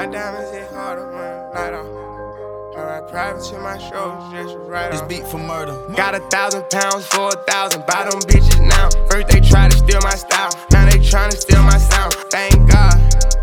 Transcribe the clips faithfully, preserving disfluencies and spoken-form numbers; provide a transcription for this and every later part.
My diamonds hit harder when the light off. I ride private to my shows, just right This off. beat for murder. Got a thousand pounds for a thousand. Buy them bitches now. First they try to steal my style. Now they tryna steal my sound. Thank God.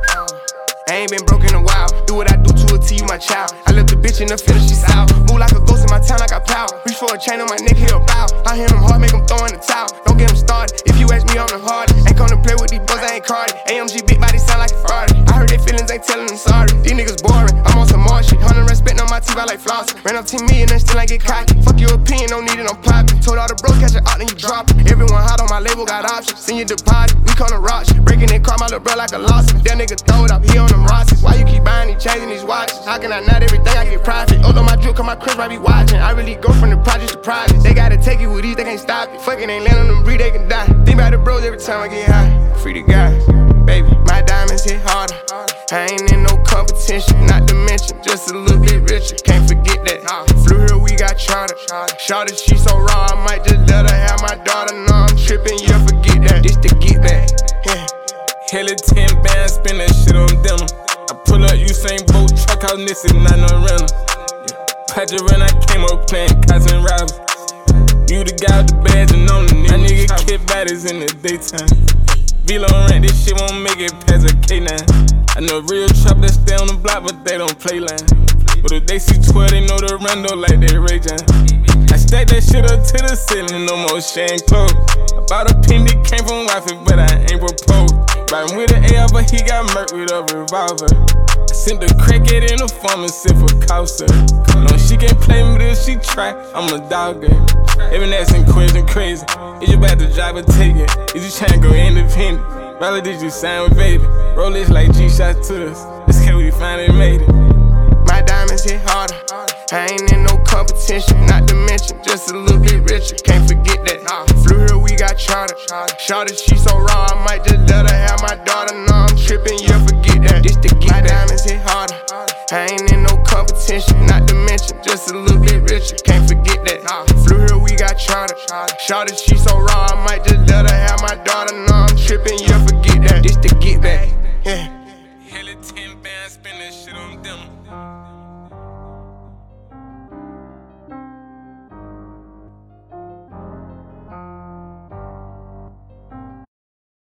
I ain't been broke in a while. Do what I do to a T, you my child. I left the bitch in the field, she's out. Move like a ghost in my town, I got power. Reach for a chain on my neck, hit a bow. I hit them hard, make them throw in the towel. Don't get them started. If you ask me, I'm the hardest. Ain't come to play with these boys, I ain't carded. A M G big body sound like a Ferrari. I heard they feelings, ain't telling them sorry. These niggas boring, I'm on some more shit. Hundred respect on my teeth, I like floss. Ran up ten million and still ain't get cocky. Fuck your opinion, don't need it, I'm poppin'. Told all the bros, catch it out, then you drop it. Everyone hot on my label, got options. Send your deposit, we come to rock shit. Breaking that car, my little bro like a lawsuit. That nigga throw it up, he on them Rosses. Why you keep buying these chains and these watches? How can I not everything I get profit? Although my drip, cause my crisp, I be watching. I really go from the project to private. They gotta take it with ease, they can't stop it. Fucking ain't land on them breed, they can die. Think about the bros every time I get high. Free the guys, baby. My diamonds hit harder. I ain't in no competition, not to mention, just a little bit richer. Can't forget that. Flew here, we got charter. Shawty, she so raw, I might just let her have my daughter. No, I'm tripping, yeah, forget that. This to get back. Yeah. Hella ten bands, spend that shit on denim. I pull up Usain Bolt truck out Nissan, not no rental. Patrick when I came up playing cots and robbers. You the guy with the badge and on the nigga. My nigga kid baddies in the daytime. Velo rent, this shit won't make it past a K nine. I know real trap that stay on the block, but they don't play line. But if they see twelve, they know the rando like they Ray J. I stack that shit up to the ceiling, no more shame clothes. I bought a pin that came from wifey, but I ain't proposed. Riding with an A R, but he got murked with a revolver. I sent the crackhead in the pharmacy for Causa. No, she can't play me, but if she try, I'm a dogger. Every asking question crazy. Is you about to drive or take it? Is you trying to go independent? Probably did you sign with baby? Roll this like G-Shot to us. This kid we finally made it. My diamonds hit harder. I ain't in no competition, not to mention, just a little bit richer. Can't forget that. Flew here, we got charter. Shawty, she so raw, I might just let her have my daughter. No, I'm tripping, yeah, forget that. This to get my diamonds hit harder. I ain't in no competition, not to mention, just a little bit richer. Can't forget that. Flew here, we got charter. Shawty, she so raw, I might just let her have my daughter. No, I'm tripping, yeah, forget that. This to get back.